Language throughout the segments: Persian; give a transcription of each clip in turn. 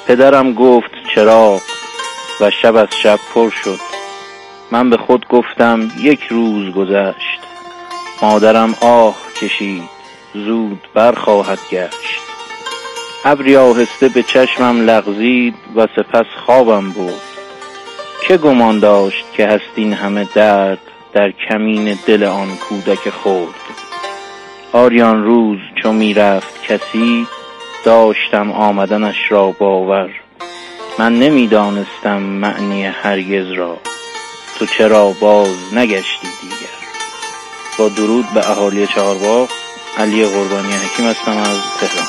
پدرم گفت چراغ و شب از شب پر شد. من به خود گفتم یک روز گذشت. مادرم آه کشید زود برخواهد گشت. ابری آهسته به چشمم لغزید و سپس خوابم برد. که گمان داشت که هست این همه درد در کمین دل آن کودک خرد. آریان روز چو می رفت کسی داشتم آمدنش را باور. من نمی دانستم معنی هرگز را تو چرا باز نگشتی دیگر. با درود به اهالی چهارباغ، علی قربانی حکیم هستم از تهران.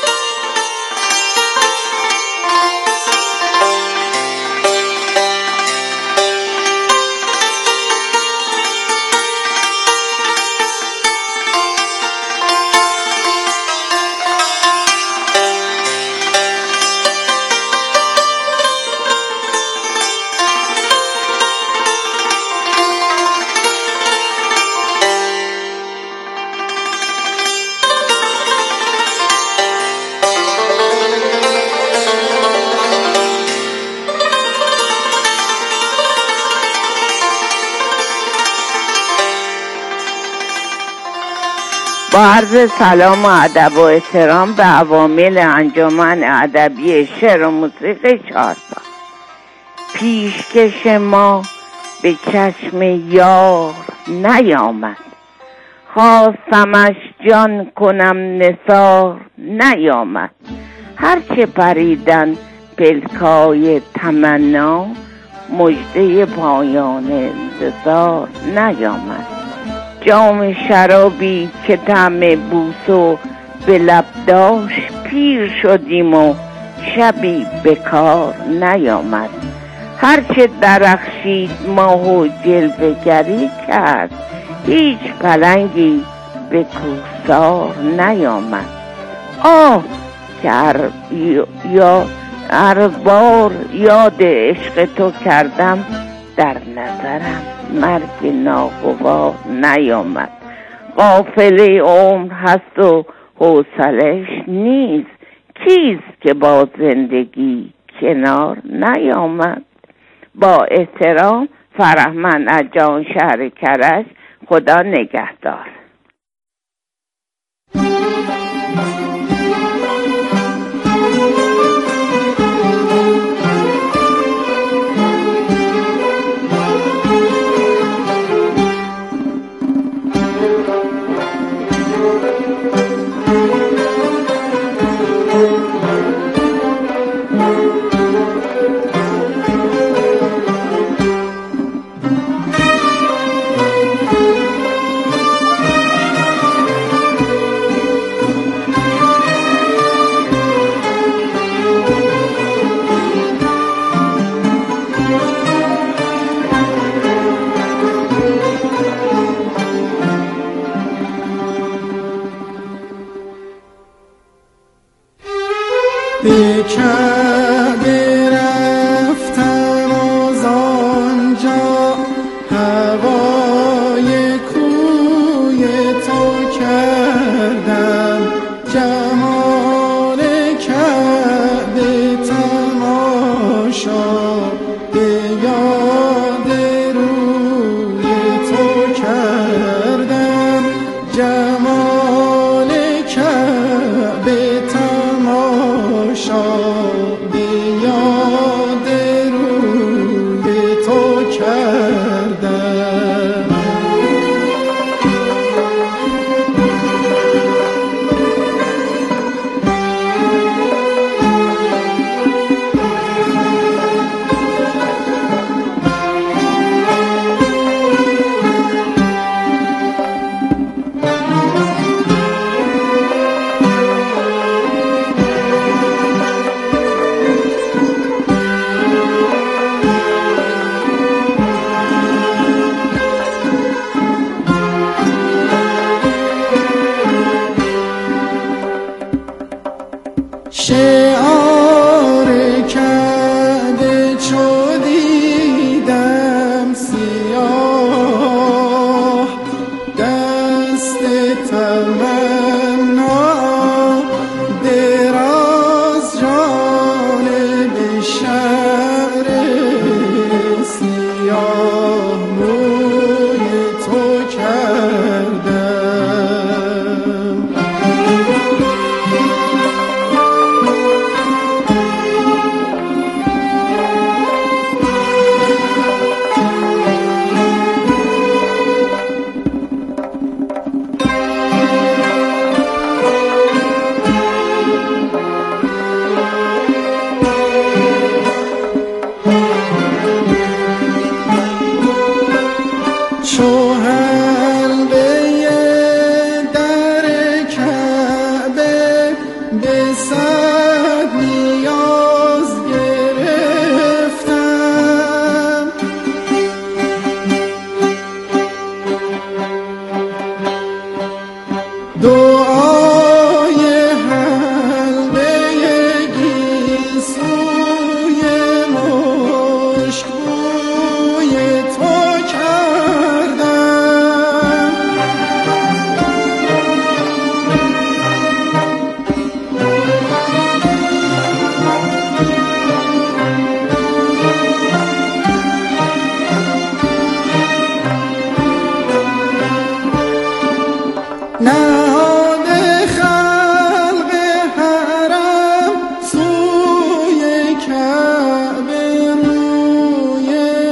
با عرض سلام و ادب و احترام به عوامل انجمن ادبی شعر و موسیقی چهارباغ. پیشکش ما به چشم یار نیامد، خواستمش جان کنم نثار نیامد. هرچه پریدن پلکای تمنا، مژده پایان انتظار نیامد. جام شرابی که طعم بوسو به لب داشت، پیر شدیم و شبی به کار نیامد. هرچه درخشید ماه و جلوه گری کرد، هیچ پلنگی به کوهسار نیامد. آه که هر بار یاد عشق تو کردم، در نظرم مرگ ناگوار نیامد. قافله عمر هست و حوصلش نیست، کیست که با زندگی کنار نیامد. با احترام، فرهمند از جان شهر کرج. خدا نگهدار. به کعبه رفتم از آنجا، هوای کوی تو کردم. جمال کعبه تماشا، به یاد روی تو کردم. جمال کعبه به یاد روی تو کردم. شعر سیاه موی تو کردم. چو حلقه در کعبه به صد نیاز گرفتم، دعای حلقه گیسوی مشکوی تو کردم. نهاد خلق حرم سوی کعبه روی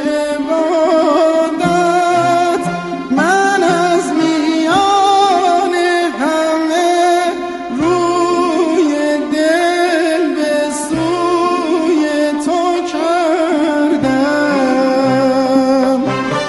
عبادت، من از میان همه روی دل به سوی تو کردم.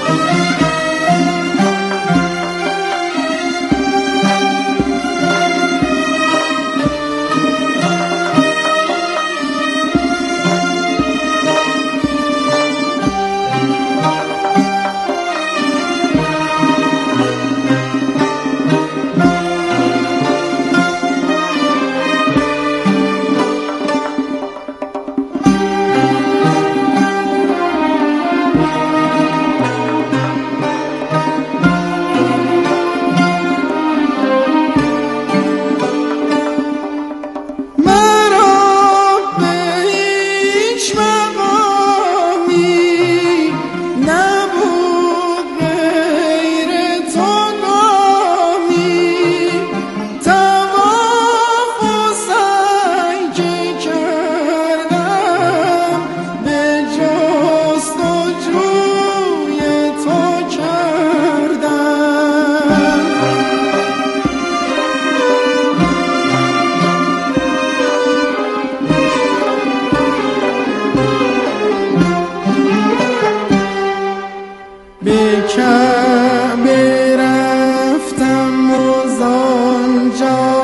به کعبه رفتم و زانجا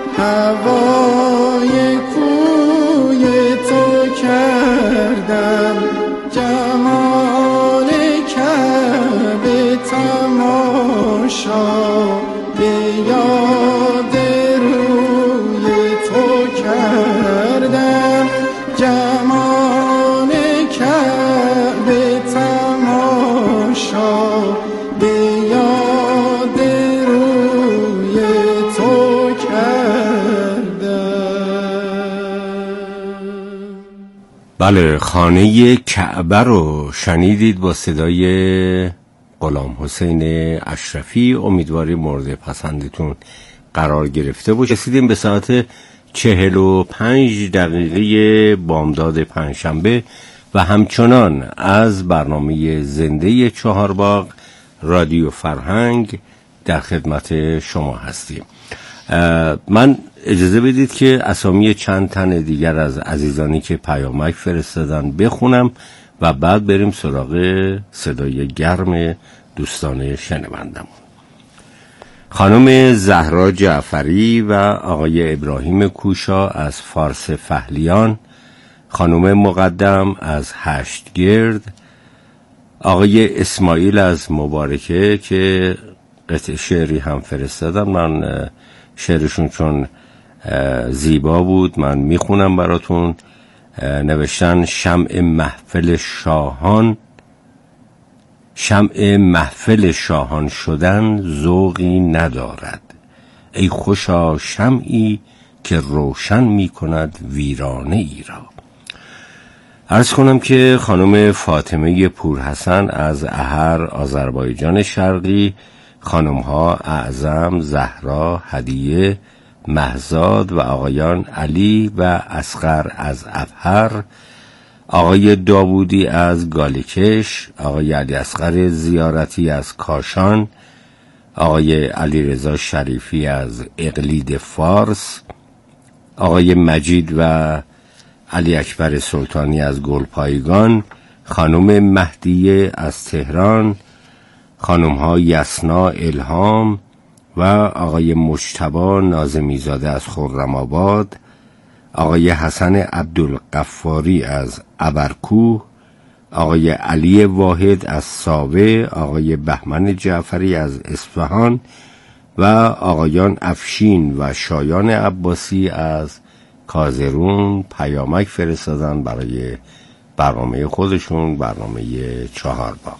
هوای کوی تو کردم، جمال کعبه تماشا به یاد روی تو کردم، جمال کعبه تماشا به یاد روی تو کردم. بله، خانه کعبه رو شنیدید با صدای غلام حسین اشرفی. امیدواریم مورد پسندتون قرار گرفته باشه. رسیدیم به ساعت 45 دقیقه بامداد پنجشنبه و همچنان از برنامه زنده چهارباغ رادیو فرهنگ در خدمت شما هستیم. من اجازه بدید که اسامی چند تن دیگر از عزیزانی که پیامک فرستادن بخونم و بعد بریم سراغ صدای گرم دوستان شنوندمون. خانم زهرا جعفری و آقای ابراهیم کوشا از فارس فهلیان، خانم مقدم از هشتگرد، آقای اسماعیل از مبارکه که قطع شعری هم فرستادم. من شعرشون چون زیبا بود من میخونم براتون. نوشتن شمع محفل شاهان، شمع محفل شاهان شدن ذوقی ندارد، ای خوشا شمعی که روشن می کند ویرانه ای را. عرض کنم که خانم فاطمه پورحسن از احر آذربایجان شرقی، خانم‌ها اعظم، زهرا، هدیه، مهزاد و آقایان علی و اصغر از ابهر، آقای داوودی از گالکش، آقای علی اصغر زیارتی از کاشان، آقای علیرضا شریفی از اقلید فارس، آقای مجید و علی اکبر سلطانی از گلپایگان، خانم مهدیه از تهران، خانم‌ها یسنا الهام و آقای مجتبی ناظمی زاده از خرم‌آباد، آقای حسن عبدالغفاری از ابرکوه، آقای علی واحد از ساوه، آقای بهمن جعفری از اصفهان و آقایان افشین و شایان عباسی از کازرون پیامک فرستادن برای برنامه خودشون، برنامه چهارباغ.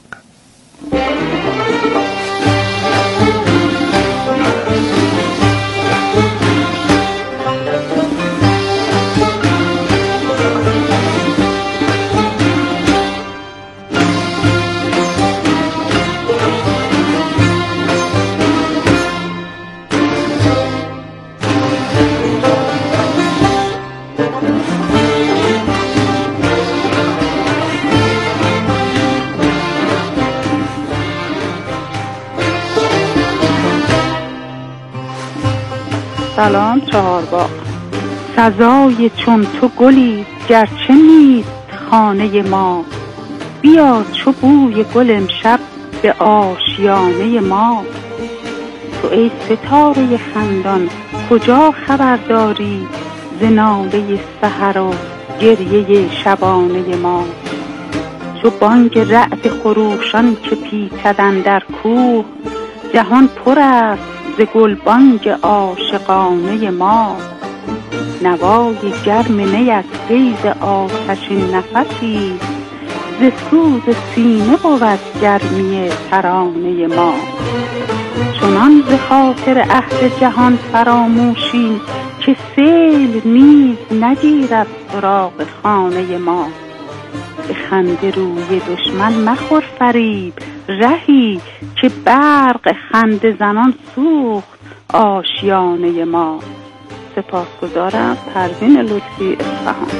سلام چهارباغ. سزای چون تو گلی گرچه نیست خانه ما، بیا چو بوی گل امشب به آشیانه ما. تو ای ستاره خندان کجا خبر داری ز ناله سحر و گریه شبانه ما؟ چو بانگ رعد خروشان که پیچدند در کوه، جهان پر است ز گلبانگ عاشقانه ما. نوای گرم نی از فیض آتشین نفسی، ز سوز سینه بود گرمی ترانه ما. چنان ز خاطر عهد جهان فراموشیم که سیل نیز نگیرد سراغ خانه ما. به خنده روی دشمن مخور فریب، رهی که برق خنده زنان سوخت آشیانه ما. سپاسگزارم. پروین لطفی، اصفهان.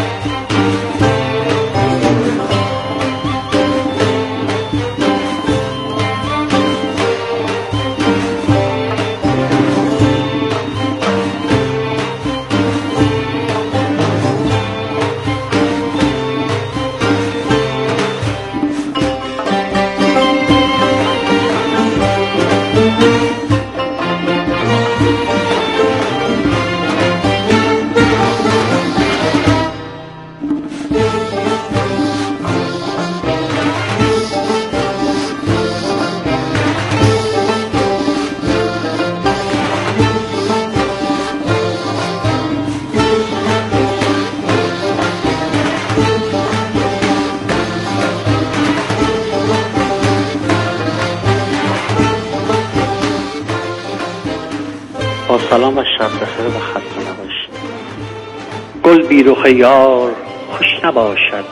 سلام و شب بخیر و خسته نباشید. گل بی رخ یار خوش نباشد،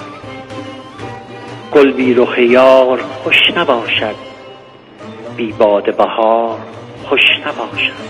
گل بی رخ یار خوش نباشد، بی باد بهار خوش نباشد.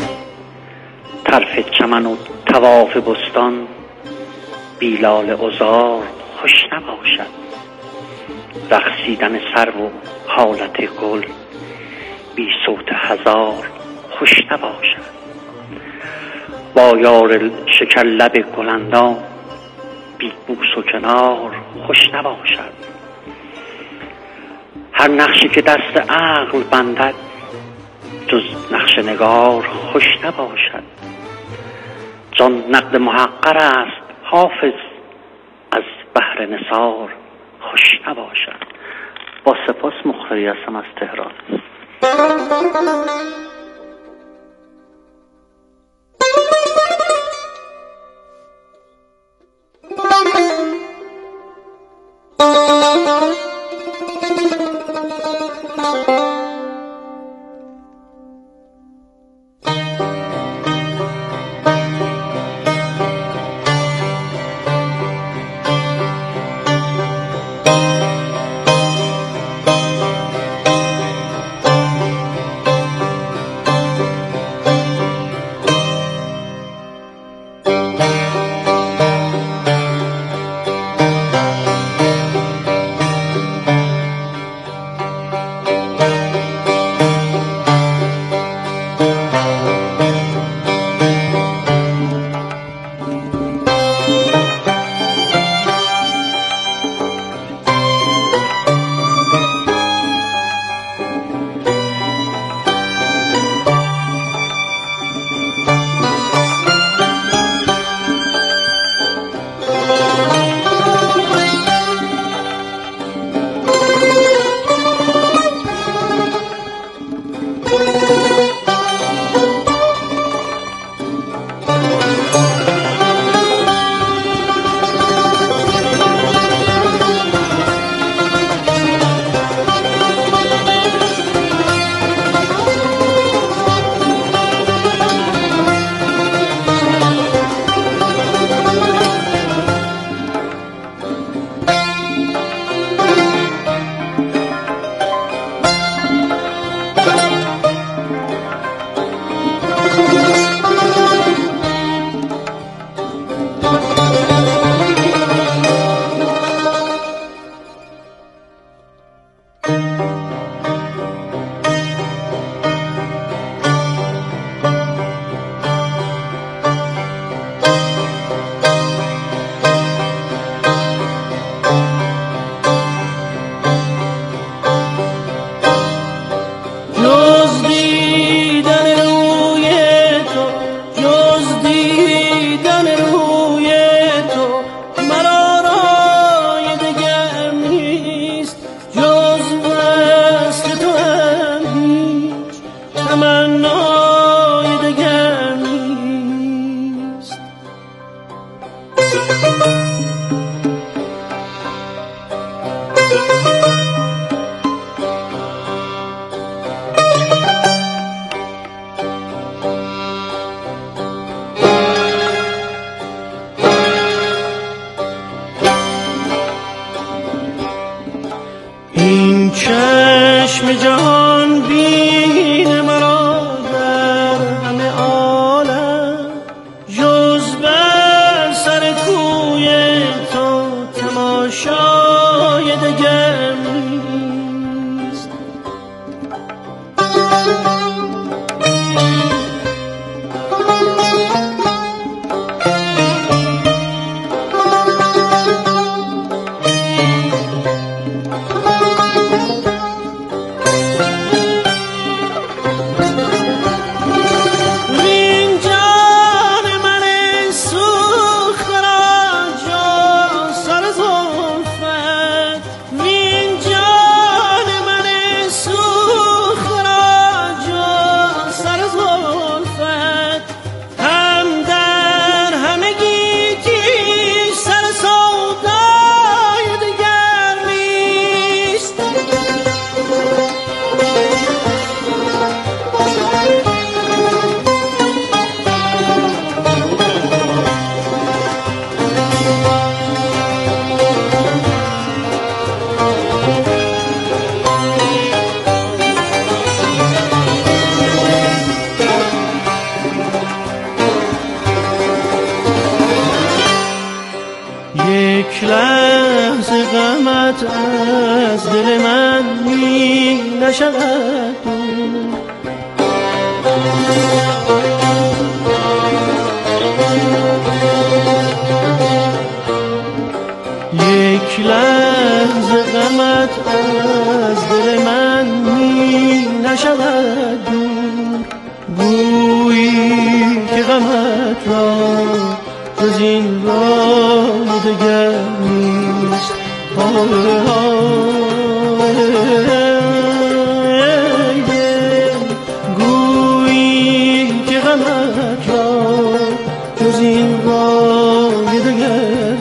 طرف چمن و طواف بستان، بی لاله عذار خوش نباشد. رقصیدن سرو و حالت گل، بی صوت هزار خوش نباشد. با یار شکر لب گلندام، بی بوس و کنار خوش نباشد. هر نقشی که دست عقل بندد، جز نقش نگار خوش نباشد. جان نقد محقر است حافظ، از بحر نثار خوش نباشد. با سپاس، مختاری هستم از تهران. همه جهان بین مرا در همه عالم جز بر سر کوی تو تماشای دگر نیست. یک لحظه غمت از دل من می نشود دور. یک لحظه غمت از دل من می نشود دور. گویی که غمت را جز این راه دگر نیست. گویی که غمت را جز این راه دگر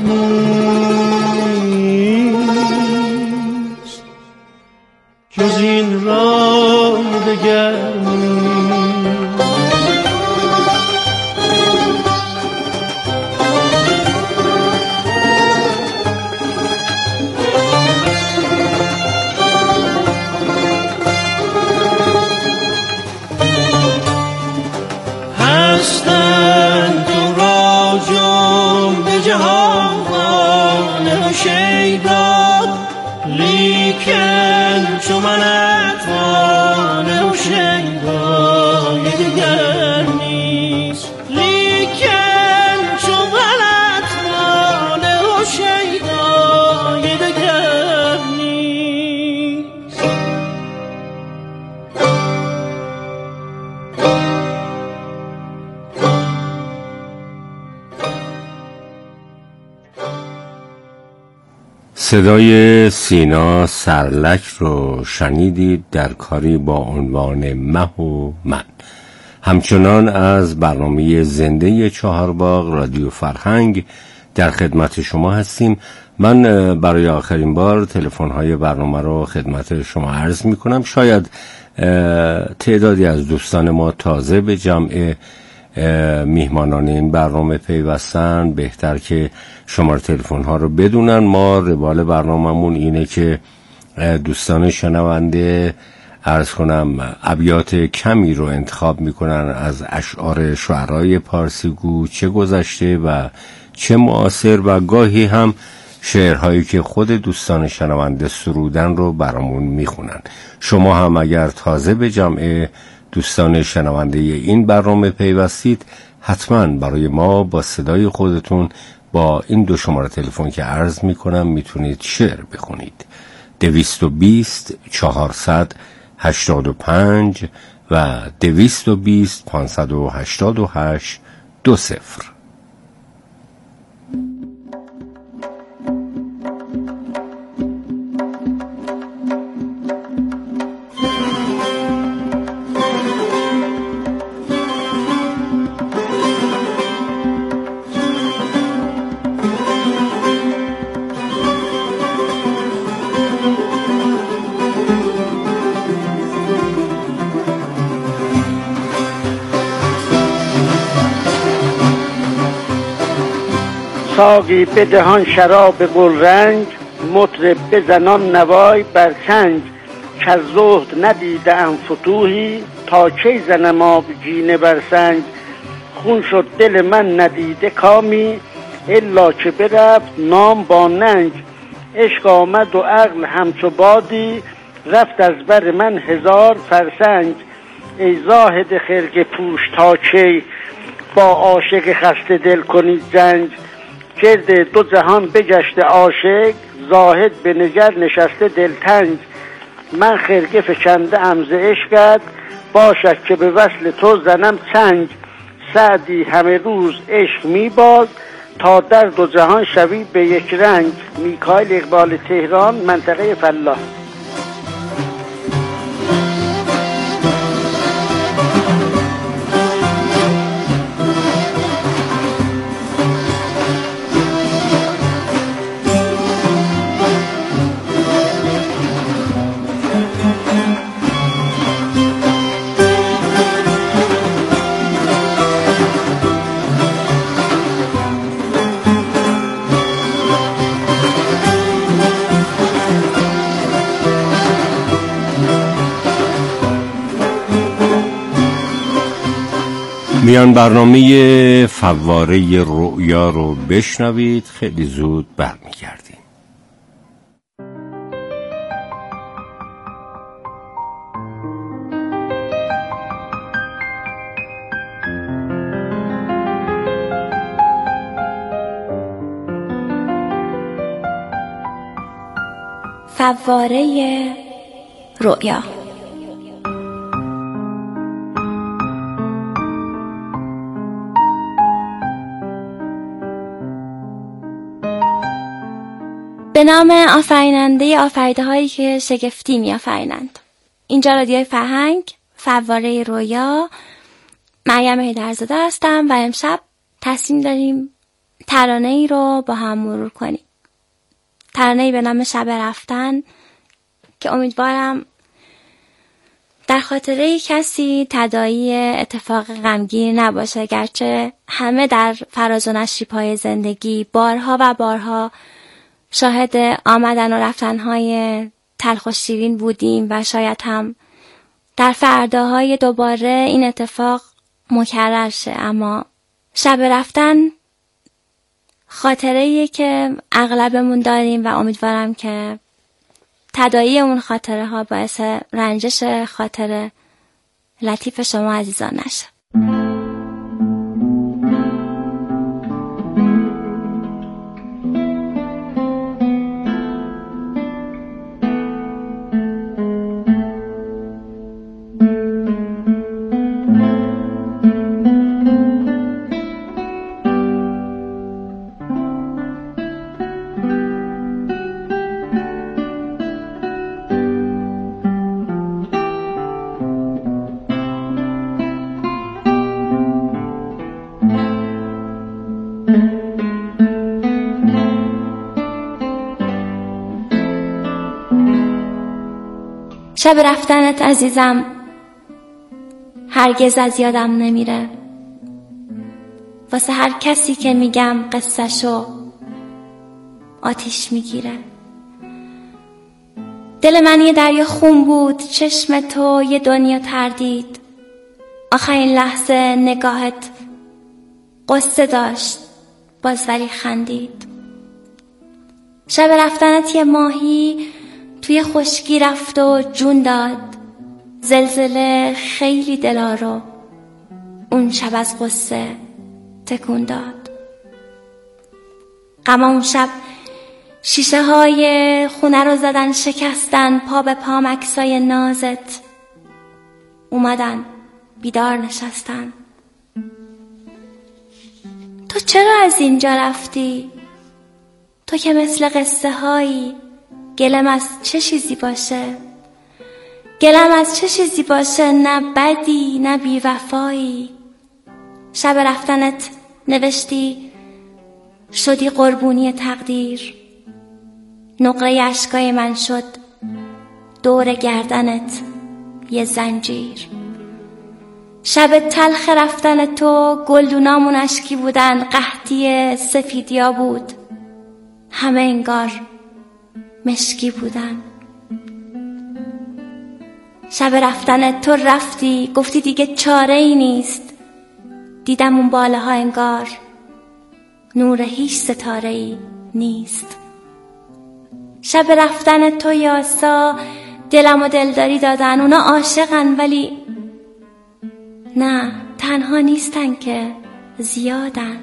نیست. جز این راه دگر نیست. هستند تو را جمله جهان و شیدا، لیکن چو من اتوان و شیدای دیگر نیست. لیکن چو من اتوان و شیدای دیگر نیست. صدای سینا سرلک رو شنیدید در کاری با عنوان مه و من. همچنان از برنامه زنده چهارباغ رادیو فرهنگ در خدمت شما هستیم. من برای آخرین بار تلفن‌های برنامه رو خدمت شما عرض می‌کنم. شاید تعدادی از دوستان ما تازه به جمع میهمانان این برنامه پیوستن. بهتر که شماره تلفن ها رو بدونن. ما روال برنامه‌مون اینه که دوستان شنونده عرض کنم ابیات کمی رو انتخاب میکنن از اشعار شعرای پارسیگو، چه گذشته و چه معاصر، و گاهی هم شعرهایی که خود دوستان شنونده سرودن رو برامون میخونن. شما هم اگر تازه به جمع دوستان شنونده این برنامه پیوستید، حتما برای ما با صدای خودتون با این دو شماره تلفن که عرض میکنم میتونید شعر بخونید. 220 400 85 و 220 588 20. ساقی بدهان شراب گلرنگ، مطرب بزنان نوای بر چنگ. که از زهد ندیدم فتوحی، تا کی زنم آبگینه بر سنگ. خون شد دل من ندیده کامی، الا که برفت نام با ننگ. عشق آمد و عقل همچو بادی، رفت از بر من 1000 فرسنگ. ای زاهد خرقه پوش تا کی، با عاشق خسته دل کنی جنگ. گرد 2 جهان بگشته عاشق، زاهد به نگر نشسته دلتنگ. من خرقه فکنده ام ز عشقت، باشد که به وصل تو زنم چنگ. سعدی همه روز عشق میباز، تا در 2 جهان شوی به یک رنگ. میکائیل اقبال، تهران، منطقه فلاح. میان برنامه فواره رؤیا رو بشنوید، خیلی زود برمیگردیم. فواره رؤیا. به نام آفریننده آفریده هایی که شگفتی می آفرینند. اینجا رادیوی فرهنگ، فواره رویا. مریم حیدرزاده هستم و امشب تصمیم داریم ترانه ای رو با هم مرور کنیم. ترانه ای به نام شب رفتن که امیدوارم در خاطره کسی تداعی اتفاق غمگین نباشه، گرچه همه در فراز و نشیب‌های زندگی بارها و بارها شاهد آمدن و رفتن‌های تلخ و شیرین بودیم و شاید هم در فرداهای دوباره این اتفاق مکرر شه. اما شب رفتن خاطره‌ایه که اغلبمون داریم و امیدوارم که تداعی اون خاطره ها باعث رنجش خاطر لطیف شما عزیزان نشه. شب رفتنت عزیزم هرگز از یادم نمیره. واسه هر کسی که میگم قصه‌شو آتیش میگیره. دل من یه دریا خون بود، چشم تو یه دنیا تردید. آخرین لحظه نگاهت قصه داشت، باز ولی خندید. شب رفتنت یه ماهی توی خشکی رفت و جون داد. زلزله خیلی دلارو اون شب از قصه تکون داد. غم اون شب شیشه های خونه رو زدن شکستن، پا به پا مکسای نازت اومدن بیدار نشستن. تو چرا از اینجا رفتی؟ تو که مثل قصه هایی. گلم از چه چیزی باشه؟ گلم از چه چیزی باشه؟ نه بدی نه بیوفایی. شب رفتنت نوشتی شدی قربونی تقدیر. نقره اشکای من شد دور گردنت یه زنجیر. شب تلخ رفتن تو گلدونامون اشکی بودن، قحطی سفیدیا بود، همه انگار مشکی بودن. شب رفتن تو رفتی، گفتی دیگه چاره ای نیست. دیدم اون باله ها انگار نور هیچ ستاره ای نیست. شب رفتن تو یاسا، دلم و دلداری دادن، اونا عاشقن ولی نه، تنها نیستن که زیادن.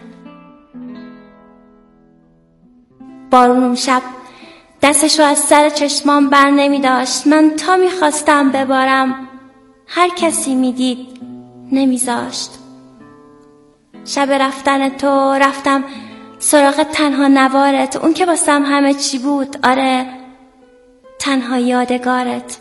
بارون اون شب دستشو از سر چشمام بر نمی داشت. من تا می خواستم ببارم هر کسی می دید نمی زاشت. شب رفتن تو رفتم سراغ تنها نوارت، اون که واسم همه چی بود، آره تنها یادگارت.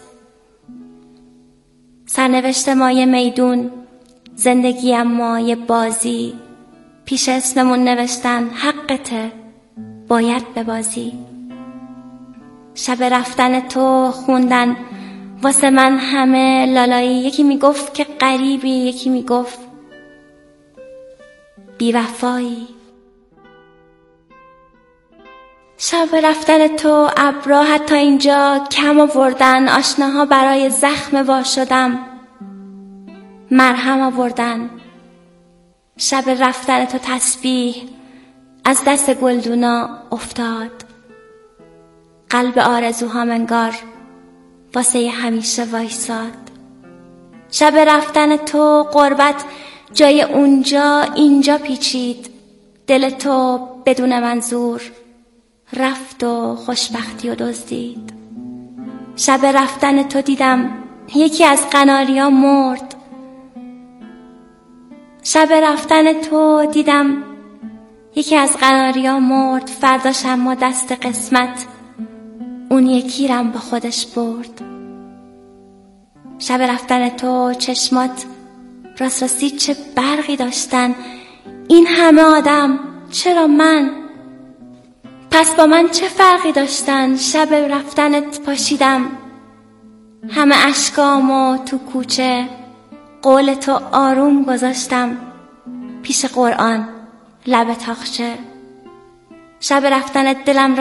سرنوشت ما یه میدون، زندگی ما یه بازی، پیش اسممون نوشتن حقته باید ببازی. شب رفتن تو خوندن واسه من همه لالایی، یکی میگفت که غریبی، یکی میگفت بی‌وفایی. شب رفتن تو ابرا حتی اینجا کم آوردن، آشناها برای زخم وا شدم مرهم آوردن. شب رفتن تو تسبیح از دست گلدونا افتاد، قلب آرزوهام انگار واسه همیشه وایساد. شب رفتن تو غربت جای اونجا اینجا پیچید، دل تو بدون منظور رفت و خوشبختی و دزدید. شب رفتن تو دیدم یکی از قناریا مرد. شب رفتن تو دیدم یکی از قناریا مرد، فرداش اما دست قسمت اون یکی رم با خودش برد. شب رفتن تو چشمات راستی چه برقی داشتن، این همه آدم چرا من؟ پس با من چه فرقی داشتن؟ شب رفتنت پاشیدم همه اشکامو تو کوچه، قول تو آروم گذاشتم پیش قرآن لب تاقچه. شب رفتنت دلم